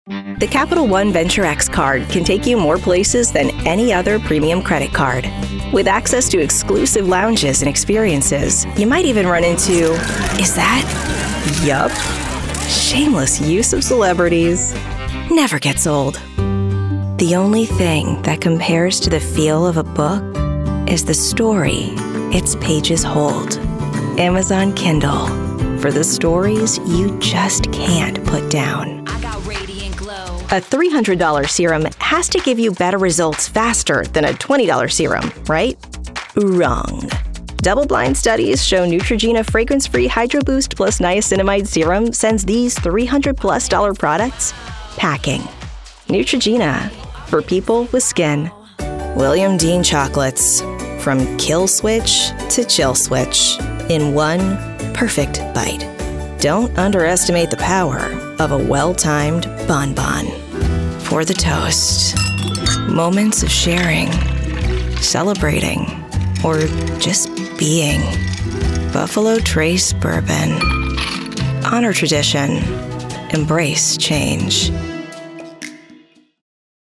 The Capital One Venture X card can take you more places than any other premium credit card. With access to exclusive lounges and experiences, you might even run into, is that? Yup. Shameless use of celebrities. Never gets old. The only thing that compares to the feel of a book is the story its pages hold. Amazon Kindle, for the stories you just can't put down. A $300 serum has to give you better results faster than a $20 serum, right? Wrong. Double-blind studies show Neutrogena Fragrance-Free Hydro Boost plus Niacinamide Serum sends these $300+ products packing. Neutrogena, for people with skin. William Dean Chocolates, from kill switch to chill switch, in one perfect bite. Don't underestimate the power of a well-timed bonbon. For the toast, moments of sharing, celebrating, or just being. Buffalo Trace Bourbon. Honor tradition. Embrace change.